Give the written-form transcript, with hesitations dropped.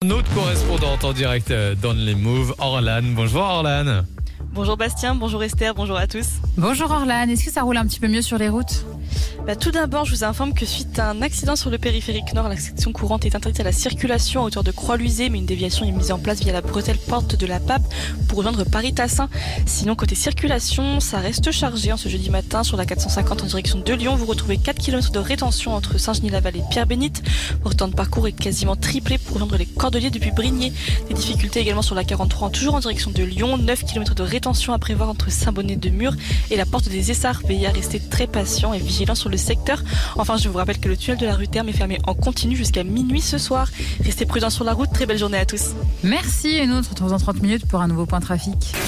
Notre correspondante en direct dans les Moves, Orlane. Bonjour Orlane. Bonjour Bastien, bonjour Esther, bonjour à tous. Bonjour Orlane, est-ce que ça roule un petit peu mieux sur les routes ? Tout d'abord, je vous informe que suite à un accident sur le périphérique nord, la section courante est interdite à la circulation à hauteur de Croix-Lusé, mais une déviation est mise en place via la bretelle porte de la Pape pour rejoindre Paris-Tassin. Sinon, côté circulation, ça reste chargé en ce jeudi matin sur la 450 en direction de Lyon. Vous retrouvez 4 km de rétention entre Saint-Genis-la-Vallée et Pierre-Bénite. Votre temps de parcours est quasiment triplé pour rejoindre les Cordeliers depuis Brignais. Des difficultés également sur la 43, toujours en direction de Lyon. 9 km de rétention à prévoir entre Saint-Bonnet-de-Mur et la porte des Essarts. Veillez à rester très patient et vigilant sur le secteur. Enfin, je vous rappelle que le tunnel de la rue Terme est fermé en continu jusqu'à minuit ce soir. Restez prudents sur la route. Très belle journée à tous. Merci et nous on se retrouve dans 30 minutes pour un nouveau point trafic.